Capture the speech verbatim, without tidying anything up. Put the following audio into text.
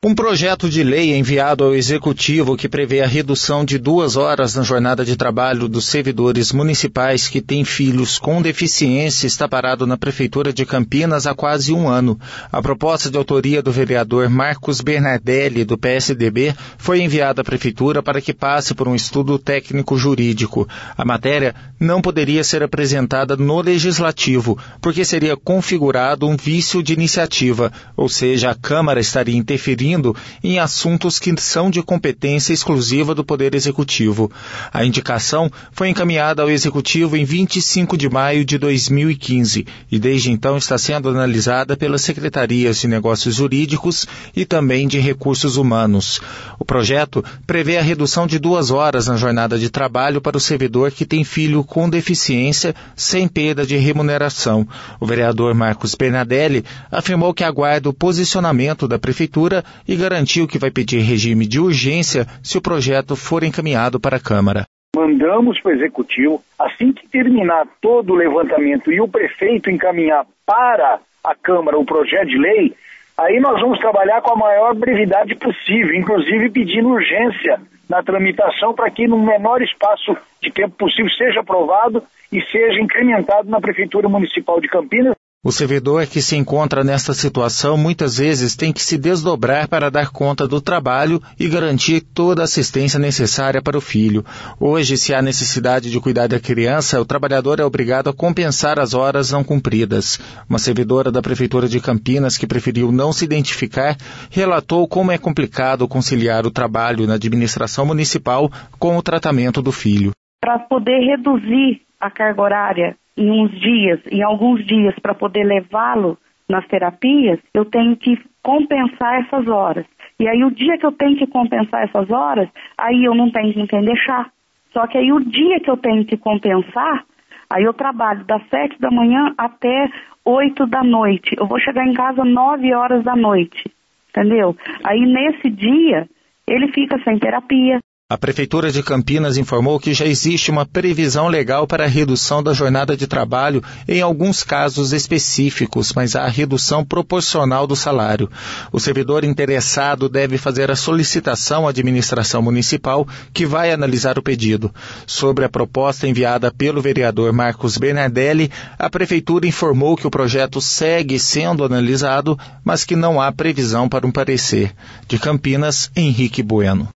Um projeto de lei enviado ao Executivo que prevê a redução de duas horas na jornada de trabalho dos servidores municipais que têm filhos com deficiência está parado na Prefeitura de Campinas há quase um ano. A proposta de autoria do vereador Marcos Bernardelli, do P S D B, foi enviada à Prefeitura para que passe por um estudo técnico-jurídico. A matéria não poderia ser apresentada no Legislativo, porque seria configurado um vício de iniciativa, ou seja, a Câmara estaria interferindo em assuntos que são de competência exclusiva do Poder Executivo. A indicação foi encaminhada ao Executivo em vinte e cinco de maio de dois mil e quinze e desde então está sendo analisada pelas Secretarias de Negócios Jurídicos e também de Recursos Humanos. O projeto prevê a redução de duas horas na jornada de trabalho para o servidor que tem filho com deficiência sem perda de remuneração. O vereador Marcos Bernardelli afirmou que aguarda o posicionamento da Prefeitura e garantiu que vai pedir regime de urgência se o projeto for encaminhado para a Câmara. Mandamos para o Executivo, assim que terminar todo o levantamento e o prefeito encaminhar para a Câmara o projeto de lei, aí nós vamos trabalhar com a maior brevidade possível, inclusive pedindo urgência na tramitação para que no menor espaço de tempo possível seja aprovado e seja incrementado na Prefeitura Municipal de Campinas. O servidor que se encontra nesta situação muitas vezes tem que se desdobrar para dar conta do trabalho e garantir toda a assistência necessária para o filho. Hoje, se há necessidade de cuidar da criança, o trabalhador é obrigado a compensar as horas não cumpridas. Uma servidora da Prefeitura de Campinas, que preferiu não se identificar, relatou como é complicado conciliar o trabalho na administração municipal com o tratamento do filho. Para poder reduzir a carga horária em uns dias, em alguns dias, para poder levá-lo nas terapias, eu tenho que compensar essas horas. E aí o dia que eu tenho que compensar essas horas, aí eu não tenho com quem deixar. Só que aí o dia que eu tenho que compensar, aí eu trabalho das sete da manhã até oito da noite. Eu vou chegar em casa nove horas da noite, entendeu? Aí nesse dia, ele fica sem terapia. A Prefeitura de Campinas informou que já existe uma previsão legal para a redução da jornada de trabalho em alguns casos específicos, mas há redução proporcional do salário. O servidor interessado deve fazer a solicitação à administração municipal, que vai analisar o pedido. Sobre a proposta enviada pelo vereador Marcos Bernardelli, a Prefeitura informou que o projeto segue sendo analisado, mas que não há previsão para um parecer. De Campinas, Henrique Bueno.